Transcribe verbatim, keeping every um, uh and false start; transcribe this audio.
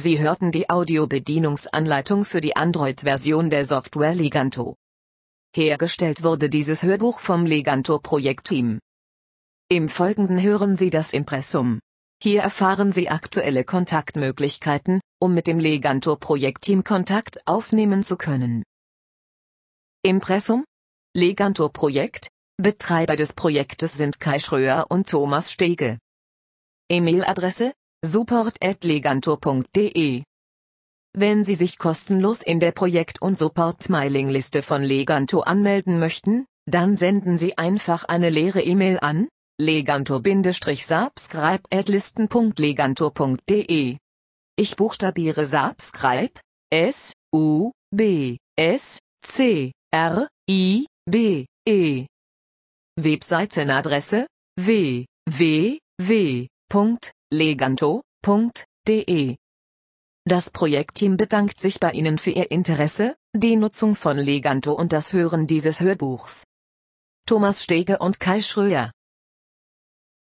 Sie hörten die Audiobedienungsanleitung für die Android-Version der Software Leganto. Hergestellt wurde dieses Hörbuch vom Leganto-Projektteam. Im Folgenden hören Sie das Impressum. Hier erfahren Sie aktuelle Kontaktmöglichkeiten, um mit dem Leganto-Projektteam Kontakt aufnehmen zu können. Impressum? Leganto-Projekt? Betreiber des Projektes sind Kai Schröer und Thomas Stege. E-Mail-Adresse: support at leganto punkt de. Wenn Sie sich kostenlos in der Projekt- und Support-Mailingliste von Leganto anmelden möchten, dann senden Sie einfach eine leere E-Mail an leganto-subscribe at listen punkt leganto punkt de. Ich buchstabiere Subscribe, S U B S C R I B E. Webseitenadresse: w w w punkt leganto punkt de. Das Projektteam bedankt sich bei Ihnen für Ihr Interesse, die Nutzung von Leganto und das Hören dieses Hörbuchs. Thomas Stege und Kai Schröer.